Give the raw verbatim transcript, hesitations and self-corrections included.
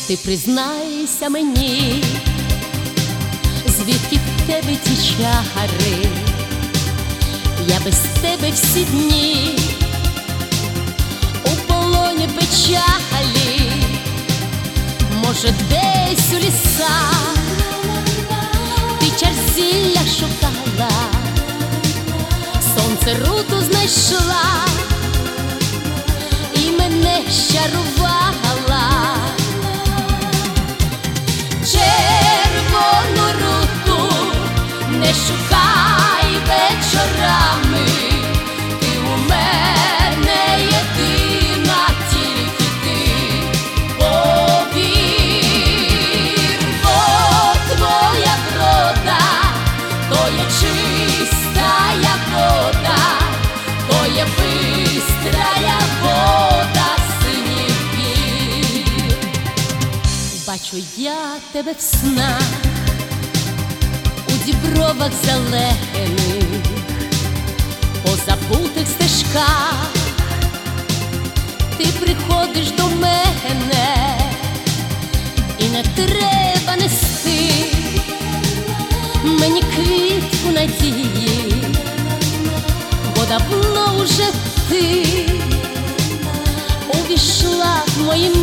Ти признайся мені, звідки в тебе ті чари? Я без тебе всі дні у полоні печалі. Може, десь у лісах ти чар зілля шукала, сонце руту знайшла і мене щарувала. Червону руту не шукай вечорами, ти у мене єдина, тільки ти повір. Бо твоя врода то є чистая вода, то є бистрая вода синіх гір. Бачу я тебе в снах, у дібровах зелених, по забутих стежках. Ти приходиш до мене, і не треба нести мені квітку надії, бо давно вже ти увійшла в мої